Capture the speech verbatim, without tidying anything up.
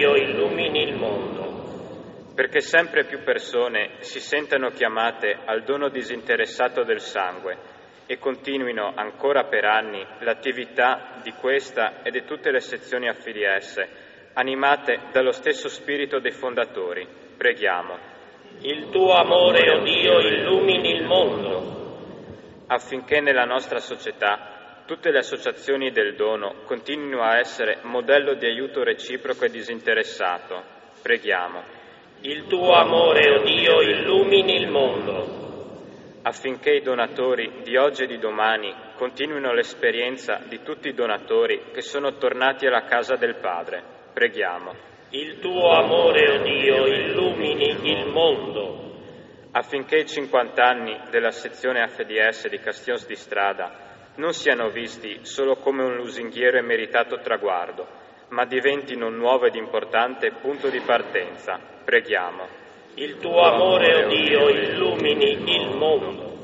Dio, illumini il mondo. Perché sempre più persone si sentano chiamate al dono disinteressato del sangue e continuino ancora per anni l'attività di questa e di tutte le sezioni affili esse, animate dallo stesso spirito dei fondatori. Preghiamo. Il tuo amore, o Dio, illumini il mondo. Affinché nella nostra società tutte le associazioni del dono continuino a essere modello di aiuto reciproco e disinteressato. Preghiamo. Il tuo amore, o Dio, illumini il mondo. Affinché i donatori di oggi e di domani continuino l'esperienza di tutti i donatori che sono tornati alla casa del Padre. Preghiamo. Il tuo amore, o Dio, illumini il mondo. Affinché i cinquanta anni della sezione F D S di Castions di Strada non siano visti solo come un lusinghiero e meritato traguardo, ma diventino un nuovo ed importante punto di partenza. Preghiamo. Il tuo amore, o Dio, illumini il mondo.